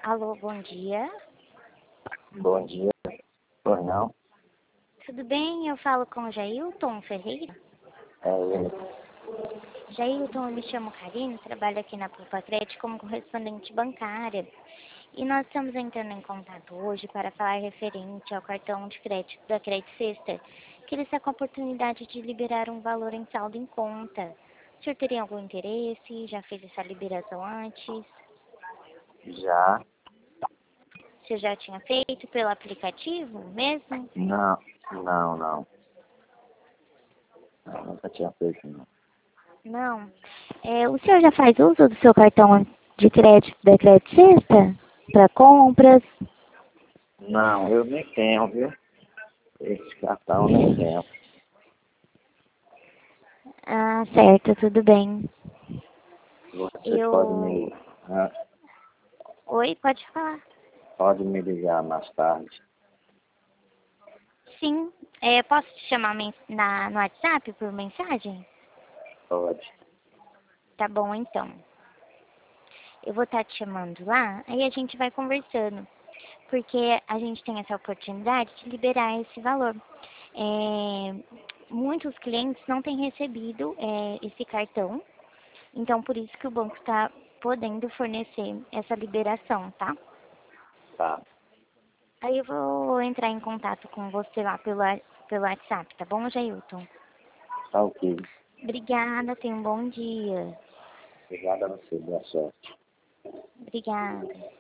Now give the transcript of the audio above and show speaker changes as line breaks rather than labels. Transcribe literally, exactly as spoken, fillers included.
Alô, bom dia.
Bom dia. Pois não?
Tudo bem? Eu falo com o Jailton Ferreira.
É ele.
Jailton, eu me chamo Karine, trabalho aqui na Poupa Crédito como correspondente bancária. E nós estamos entrando em contato hoje para falar referente ao cartão de crédito da Credit Sexta, que ele está com a oportunidade de liberar um valor em saldo em conta. O senhor teria algum interesse? Já fez essa liberação antes?
Já?
Você já tinha feito pelo aplicativo mesmo?
Não, não, não. Eu nunca tinha feito, não.
Não. É, o senhor já faz uso do seu cartão de crédito da Credit Sexta para compras?
Não, eu nem tenho, viu? Esse cartão eu nem tenho.
Ah, certo, tudo bem.
Você pode
Eu...
me, ah,
Oi, pode falar.
pode me ligar mais tarde.
Sim. É, posso te chamar men- na, no WhatsApp por mensagem?
Pode.
Tá bom, então. Eu vou estar te chamando lá, aí a gente vai conversando. Porque a gente tem essa oportunidade de liberar esse valor. É, muitos clientes não têm recebido é, esse cartão, então por isso que o banco está podendo fornecer essa liberação, tá?
Tá.
Aí eu vou entrar em contato com você lá pelo, wa- pelo WhatsApp, tá bom, Jailton?
Tá ok.
Obrigada, tenha um bom dia.
Obrigado a você. Boa sorte.
Obrigada.